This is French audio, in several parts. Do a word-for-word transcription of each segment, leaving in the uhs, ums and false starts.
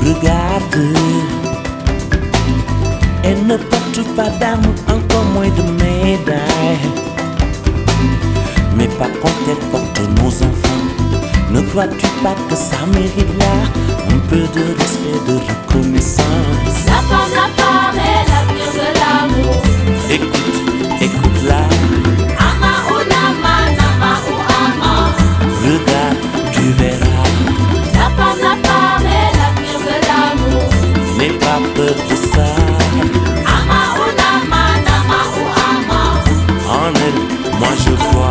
Regarde, elle ne porte pas d'amour, encore moins de médailles. Mais par contre elle porte nos enfants. Ne crois-tu pas que ça mérite là un peu de respect, de reconnaissance? La femme, la femme est l'avenir de l'amour. Écoute, écoute-la. Ama ou nama, nama ou ama. Regarde, tu verras. La femme, la femme est l'avenir de l'amour. N'aie pas peur de ça. Ama ou nama, nama ou ama. En elle, moi je crois.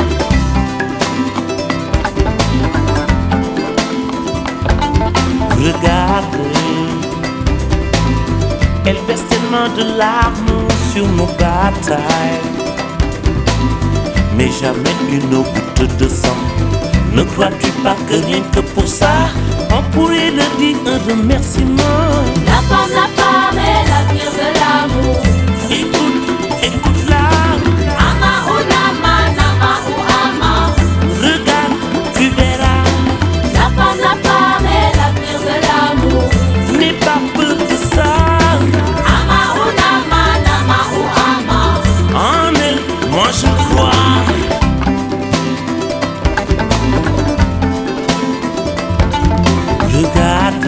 Regarde, elle verse tellement de larmes sur nos batailles, mais jamais une goutte de sang. Ne crois-tu pas que rien que pour ça, on pourrait leur dire un remerciement? La femme, la femme est l'avenir de l'amour. Écoute, écoute-la. Ama ou nama, nama ou ama. Regarde, tu verras. La femme, la femme est l'avenir de l'amour. N'aie pas peur de ça. Ama ou nama, nama ou ama. En elle, moi je crois. Regarde,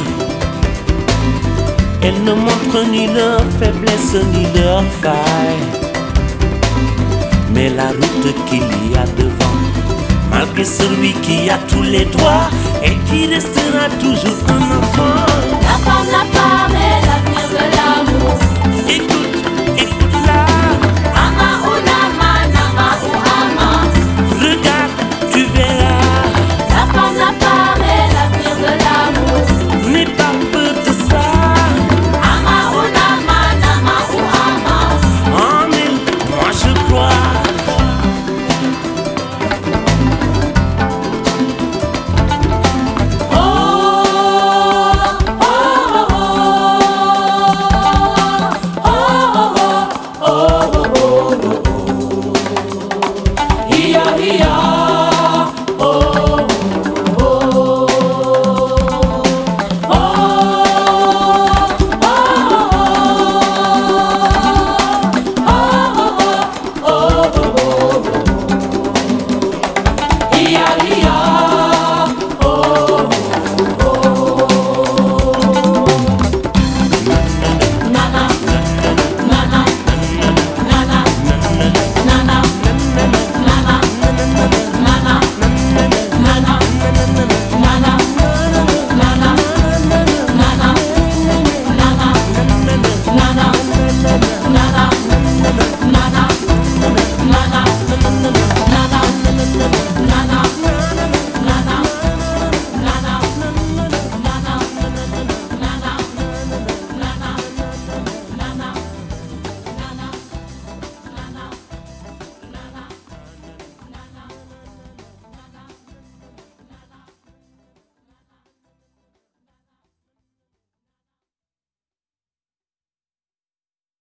elle ne montre ni leur faiblesse ni leur faille, mais la route qu'il y a devant, malgré celui qui a tous les droits et qui restera toujours un enfant.